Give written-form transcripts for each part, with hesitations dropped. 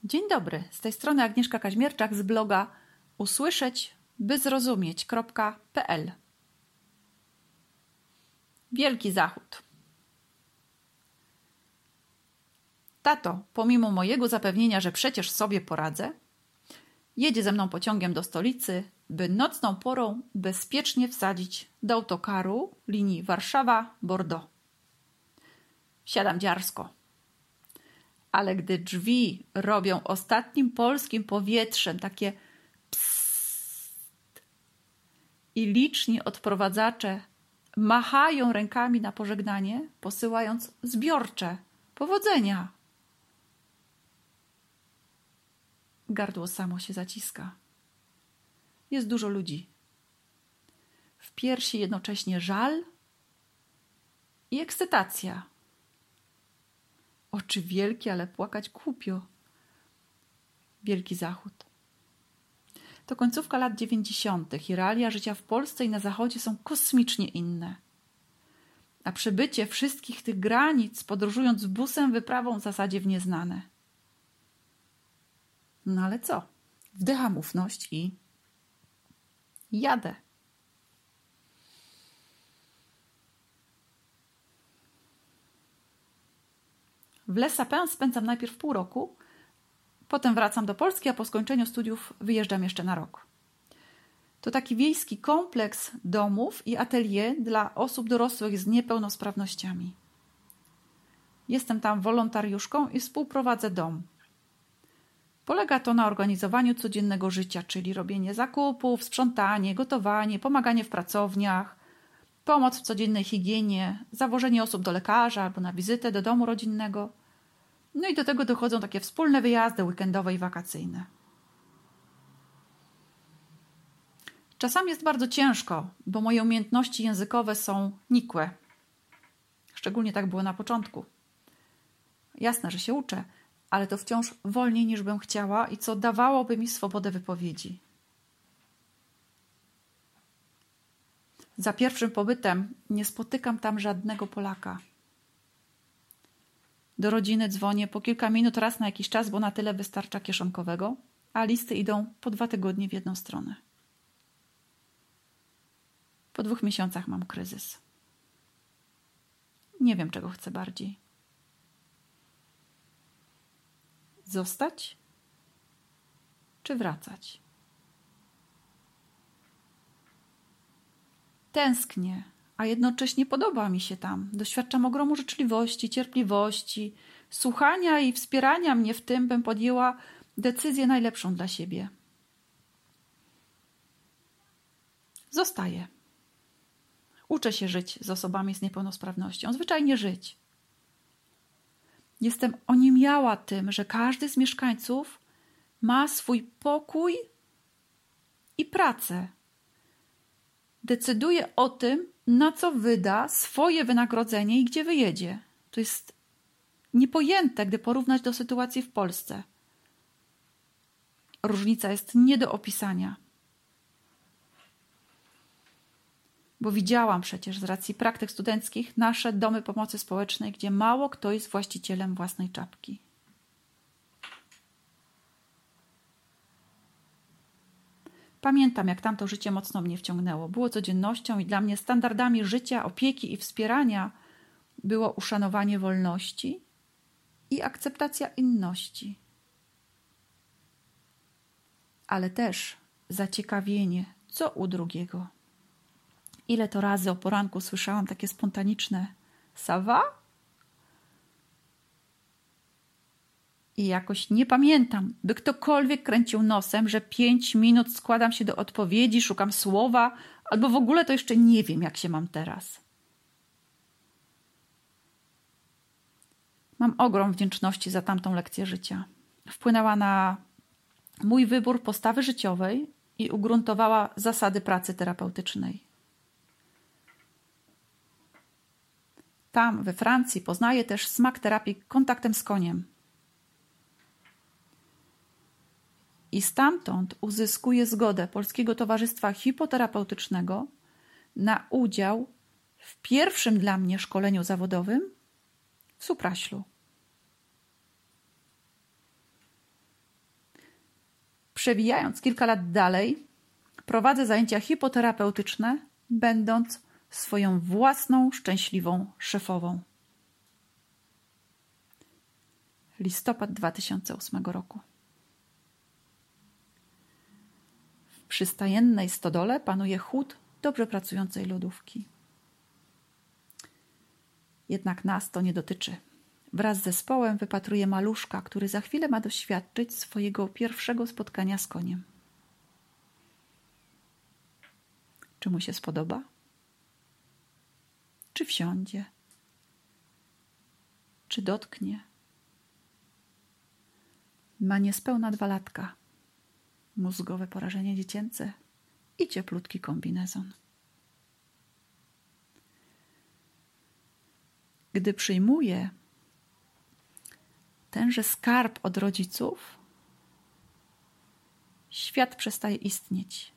Dzień dobry, z tej strony Agnieszka Kaźmierczak z bloga usłyszeć-by-zrozumieć.pl. Wielki Zachód. Tato, pomimo mojego zapewnienia, że przecież sobie poradzę, jedzie ze mną pociągiem do stolicy, by nocną porą bezpiecznie wsadzić do autokaru linii Warszawa-Bordeaux. Wsiadam dziarsko. Ale gdy drzwi robią ostatnim polskim powietrzem takie psst i liczni odprowadzacze machają rękami na pożegnanie, posyłając zbiorcze powodzenia, gardło samo się zaciska. Jest dużo ludzi. W piersi jednocześnie żal i ekscytacja. Oczy wielkie, ale płakać głupio. Wielki Zachód. To końcówka lat 90. i realia życia w Polsce i na Zachodzie są kosmicznie inne. A przebycie wszystkich tych granic, podróżując busem, wyprawą w zasadzie w nieznane. No ale co? Wdycham ufność i jadę. W Les Sapins spędzam najpierw pół roku, potem wracam do Polski, a po skończeniu studiów wyjeżdżam jeszcze na rok. To taki wiejski kompleks domów i atelier dla osób dorosłych z niepełnosprawnościami. Jestem tam wolontariuszką i współprowadzę dom. Polega to na organizowaniu codziennego życia, czyli robienie zakupów, sprzątanie, gotowanie, pomaganie w pracowniach, pomoc w codziennej higienie, zawożenie osób do lekarza albo na wizytę do domu rodzinnego. No i do tego dochodzą takie wspólne wyjazdy weekendowe i wakacyjne. Czasami jest bardzo ciężko, bo moje umiejętności językowe są nikłe. Szczególnie tak było na początku. Jasne, że się uczę, ale to wciąż wolniej niż bym chciała i co dawałoby mi swobodę wypowiedzi. Za pierwszym pobytem nie spotykam tam żadnego Polaka. Do rodziny dzwonię po kilka minut raz na jakiś czas, bo na tyle wystarcza kieszonkowego, a listy idą po 2 tygodnie w jedną stronę. Po 2 miesiącach mam kryzys. Nie wiem, czego chcę bardziej. Zostać czy wracać? Tęsknię, a jednocześnie podoba mi się tam. Doświadczam ogromu życzliwości, cierpliwości, słuchania i wspierania mnie w tym, bym podjęła decyzję najlepszą dla siebie. Zostaję. Uczę się żyć z osobami z niepełnosprawnością, zwyczajnie żyć. Jestem oniemiała tym, że każdy z mieszkańców ma swój pokój i pracę. Decyduje o tym, na co wyda swoje wynagrodzenie i gdzie wyjedzie. To jest niepojęte, gdy porównać do sytuacji w Polsce. Różnica jest nie do opisania. Bo widziałam przecież z racji praktyk studenckich nasze domy pomocy społecznej, gdzie mało kto jest właścicielem własnej czapki. Pamiętam, jak tamto życie mocno mnie wciągnęło. Było codziennością i dla mnie standardami życia, opieki i wspierania było uszanowanie wolności i akceptacja inności. Ale też zaciekawienie, co u drugiego. Ile to razy o poranku słyszałam takie spontaniczne ça va? I jakoś nie pamiętam, by ktokolwiek kręcił nosem, że 5 minut składam się do odpowiedzi, szukam słowa, albo w ogóle to jeszcze nie wiem, jak się mam teraz. Mam ogrom wdzięczności za tamtą lekcję życia. Wpłynęła na mój wybór postawy życiowej i ugruntowała zasady pracy terapeutycznej. Tam, we Francji, poznaję też smak terapii kontaktem z koniem. I stamtąd uzyskuję zgodę Polskiego Towarzystwa Hipoterapeutycznego na udział w pierwszym dla mnie szkoleniu zawodowym w Supraślu. Przewijając kilka lat dalej, prowadzę zajęcia hipoterapeutyczne, będąc swoją własną szczęśliwą szefową. Listopad 2008 roku. W przystajennej stodole panuje chłód dobrze pracującej lodówki. Jednak nas to nie dotyczy. Wraz z zespołem wypatruję maluszka, który za chwilę ma doświadczyć swojego pierwszego spotkania z koniem. Czy mu się spodoba? Czy wsiądzie? Czy dotknie? Ma niespełna 2 latka, mózgowe porażenie dziecięce i cieplutki kombinezon. Gdy przyjmuje tenże skarb od rodziców, świat przestaje istnieć.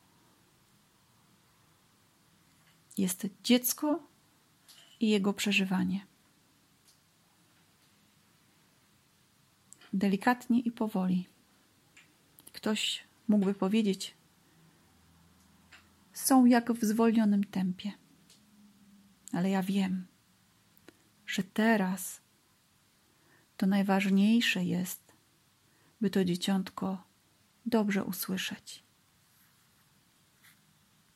Jest dziecko i jego przeżywanie. Delikatnie i powoli. Ktoś mógłby powiedzieć, są jak w zwolnionym tempie. Ale ja wiem, że teraz to najważniejsze jest, by to dzieciątko dobrze usłyszeć.